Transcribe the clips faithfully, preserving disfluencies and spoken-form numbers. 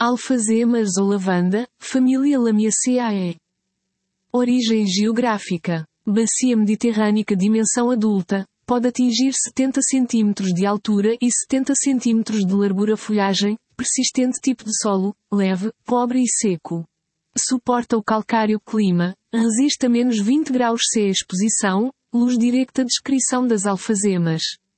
Alfazemas ou lavanda, família Lamiaceae. Origem geográfica. Bacia mediterrânica dimensão adulta. Pode atingir setenta centímetros de altura e setenta centímetros de largura. Folhagem, persistente. Tipo de solo, leve, pobre e seco. Suporta o calcário. Clima, resiste a menos vinte graus C. Exposição, luz direta. Descrição das alfazemas.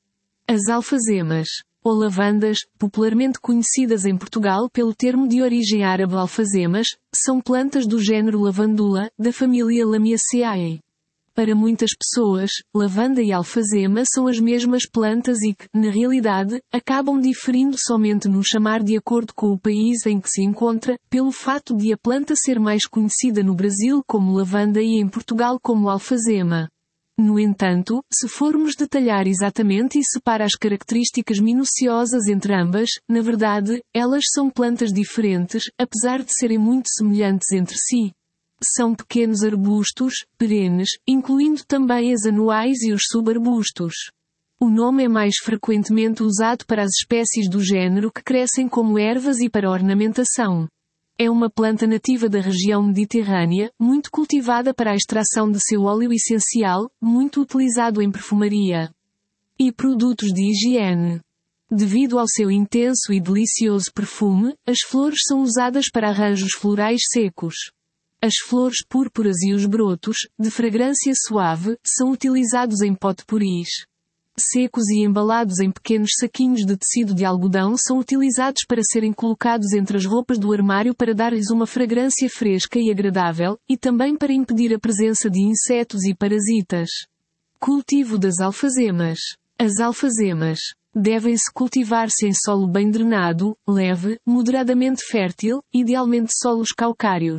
As alfazemas, ou lavandas, popularmente conhecidas em Portugal pelo termo de origem árabe alfazemas, são plantas do género Lavandula, da família Lamiaceae. Para muitas pessoas, lavanda e alfazema são as mesmas plantas e que, na realidade, acabam diferindo somente no chamar de acordo com o país em que se encontra, pelo fato de a planta ser mais conhecida no Brasil como lavanda e em Portugal como alfazema. No entanto, se formos detalhar exatamente e separar as características minuciosas entre ambas, na verdade, elas são plantas diferentes, apesar de serem muito semelhantes entre si. São pequenos arbustos, perenes, incluindo também as anuais e os subarbustos. O nome é mais frequentemente usado para as espécies do género que crescem como ervas e para ornamentação. É uma planta nativa da região mediterrânea, muito cultivada para a extração de seu óleo essencial, muito utilizado em perfumaria e produtos de higiene. Devido ao seu intenso e delicioso perfume, as flores são usadas para arranjos florais secos. As flores púrpuras e os brotos, de fragrância suave, são utilizados em potpourris. Secos e embalados em pequenos saquinhos de tecido de algodão são utilizados para serem colocados entre as roupas do armário para dar-lhes uma fragrância fresca e agradável, e também para impedir a presença de insetos e parasitas. Cultivo das alfazemas. As alfazemas devem-se cultivar-se em solo bem drenado, leve, moderadamente fértil, idealmente solos calcários.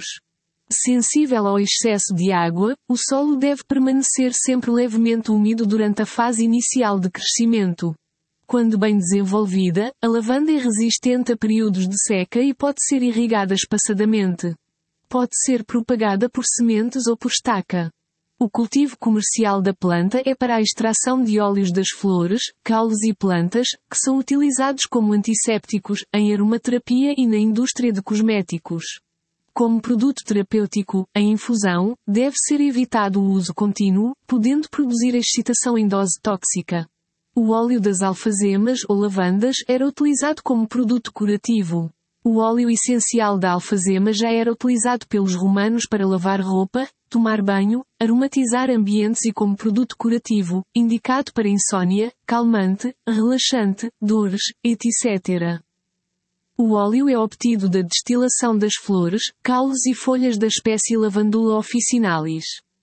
Sensível ao excesso de água, o solo deve permanecer sempre levemente úmido durante a fase inicial de crescimento. Quando bem desenvolvida, a lavanda é resistente a períodos de seca e pode ser irrigada espaçadamente. Pode ser propagada por sementes ou por estaca. O cultivo comercial da planta é para a extração de óleos das flores, caules e plantas, que são utilizados como antissépticos, em aromaterapia e na indústria de cosméticos. Como produto terapêutico, a infusão, deve ser evitado o uso contínuo, podendo produzir excitação em dose tóxica. O óleo das alfazemas ou lavandas era utilizado como produto curativo. O óleo essencial da alfazema já era utilizado pelos romanos para lavar roupa, tomar banho, aromatizar ambientes e como produto curativo, indicado para insônia, calmante, relaxante, dores, etcétera. O óleo é obtido da destilação das flores, caules e folhas da espécie Lavandula officinalis.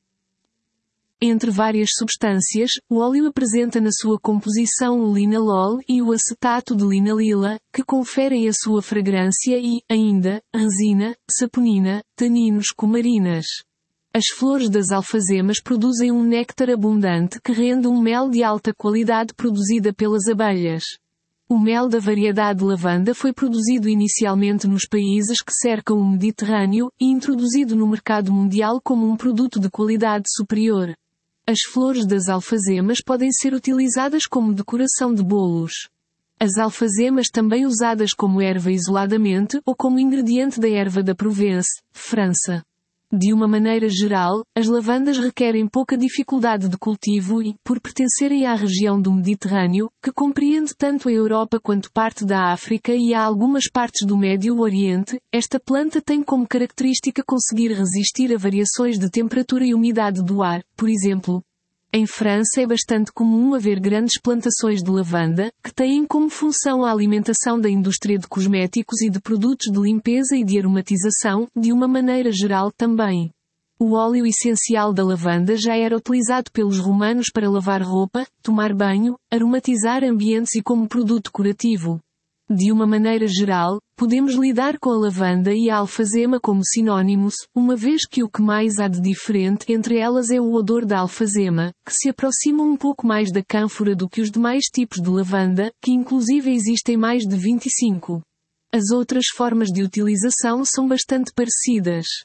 Entre várias substâncias, o óleo apresenta na sua composição o linalol e o acetato de linalila, que conferem a sua fragrância e, ainda, resina, saponina, taninos cumarinas. As flores das alfazemas produzem um néctar abundante que rende um mel de alta qualidade produzida pelas abelhas. O mel da variedade lavanda foi produzido inicialmente nos países que cercam o Mediterrâneo e introduzido no mercado mundial como um produto de qualidade superior. As flores das alfazemas podem ser utilizadas como decoração de bolos. As alfazemas também usadas como erva isoladamente ou como ingrediente da erva da Provence, França. De uma maneira geral, as lavandas requerem pouca dificuldade de cultivo e, por pertencerem à região do Mediterrâneo, que compreende tanto a Europa quanto parte da África e há algumas partes do Médio Oriente, esta planta tem como característica conseguir resistir a variações de temperatura e umidade do ar. Por exemplo, em França é bastante comum haver grandes plantações de lavanda, que têm como função a alimentação da indústria de cosméticos e de produtos de limpeza e de aromatização, de uma maneira geral também. O óleo essencial da lavanda já era utilizado pelos romanos para lavar roupa, tomar banho, aromatizar ambientes e como produto curativo. De uma maneira geral, podemos lidar com a lavanda e a alfazema como sinônimos, uma vez que o que mais há de diferente entre elas é o odor da alfazema, que se aproxima um pouco mais da cânfora do que os demais tipos de lavanda, que inclusive existem mais de vinte e cinco. As outras formas de utilização são bastante parecidas.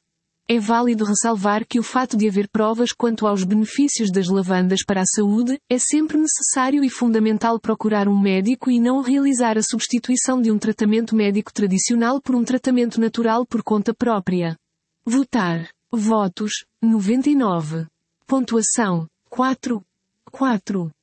É válido ressalvar que o fato de haver provas quanto aos benefícios das lavandas para a saúde, é sempre necessário e fundamental procurar um médico e não realizar a substituição de um tratamento médico tradicional por um tratamento natural por conta própria. Votar. Votos, noventa e nove. Pontuação, quatro. quatro.